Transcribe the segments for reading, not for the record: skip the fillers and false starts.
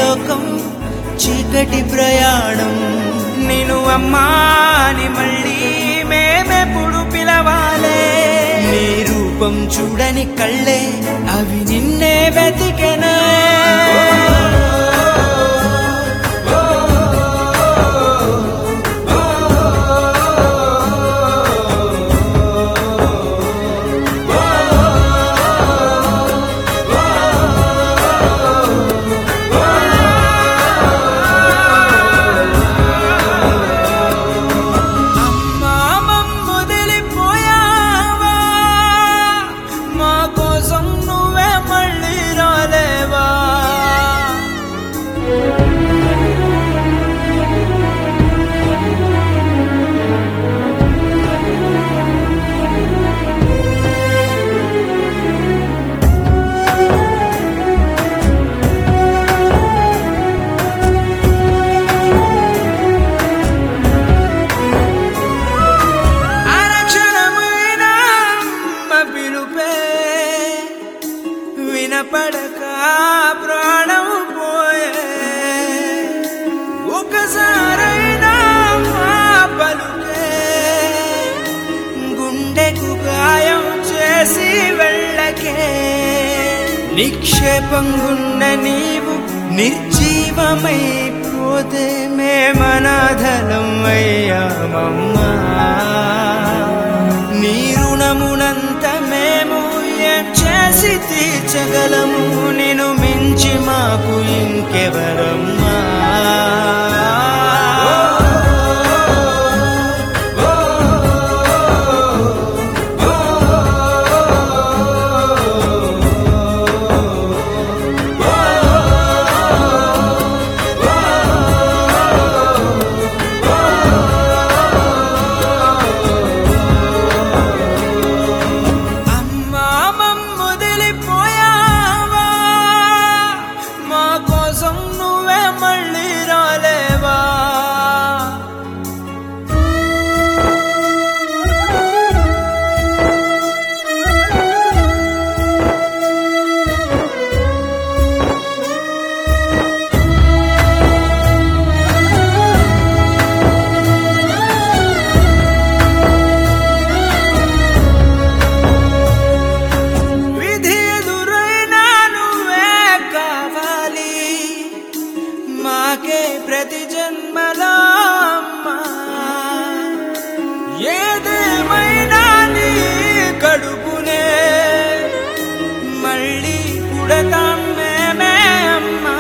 లోకం చీకటి ప్రయాణం. నేను అమ్మా అని మళ్ళీ మేమెప్పుడు పిలవాలే? నీ రూపం చూడని కళ్ళే అవి నిన్నే వెతికెనే. వినపడక ప్రాణం పోయే, ఒకసారైనా మా పలుకే గుండెకు గాయం చేసి వెళ్ళకే. నిక్షేపంగున్న నీవు నిర్జీవమైపోతే మేమనాథలం అయ్యామమ్మా. నీ రుణమునంత మేము ఏం చేసి తీర్చగలము? నిన్ను మించి మాకు ఇంకెవరమ్మా? ప్రతి జన్మలో అమ్మా ఏదేమైనా నీ కడుపునే మళ్ళీ పుడతాం మేమే అమ్మా.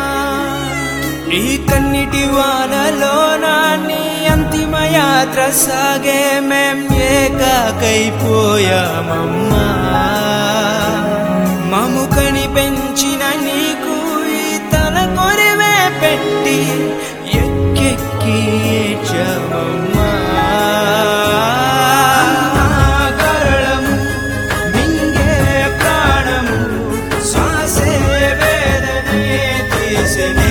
ఈ కన్నిటి వానలోన నీ అంతిమ యాత్ర సాగే మేం ఏకాకైపోయామమ్మా. మము కని పెంచిన నీకు ఈ తల కొరివే పెట్టి ఎక్కెక్కి ఏడ్చామమ్మా. కరళము మింగే ప్రాణము శ్వాసే వేదనే తీసె